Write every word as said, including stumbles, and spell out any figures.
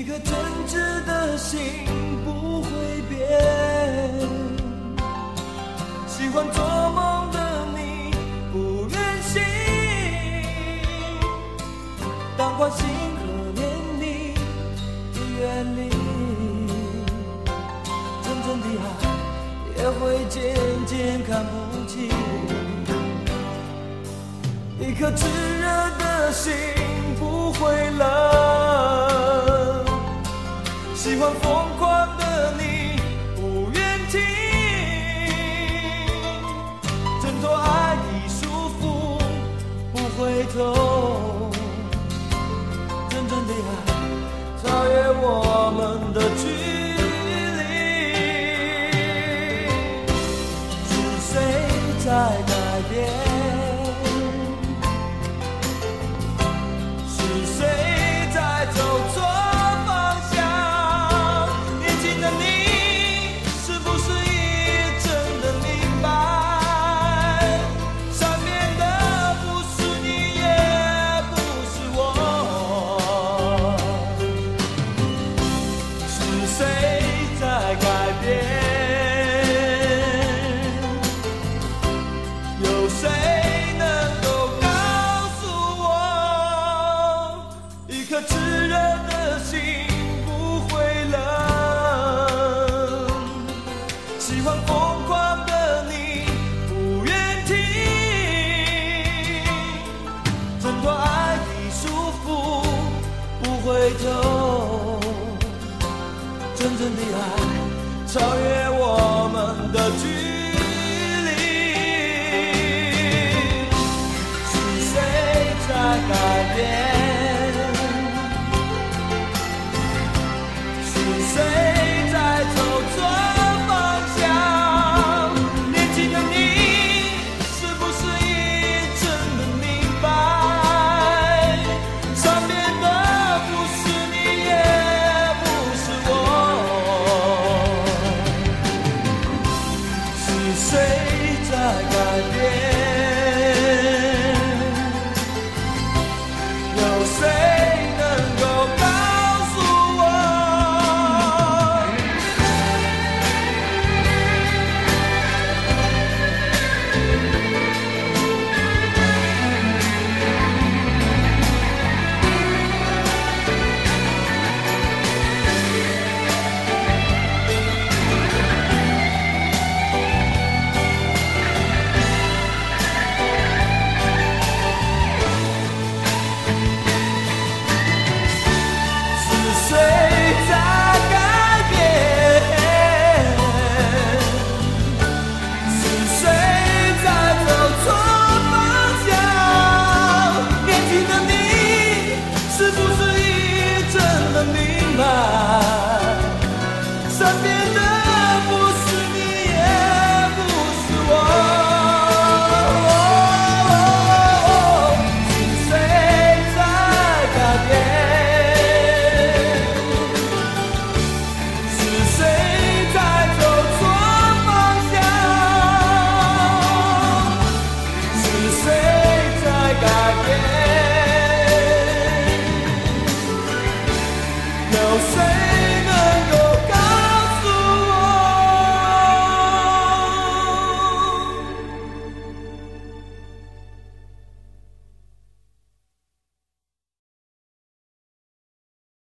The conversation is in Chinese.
颗真挚的心不会变，喜欢做梦的你不愿醒，当关心可怜你的远离，真正的爱也会渐渐看不清，一颗炙热的心不会冷，喜欢疯狂的你不愿停，挣脱爱的束缚不回头，真正的爱超越我们的距离，是谁在改变？真正的爱超越我们的距离，是谁在改变？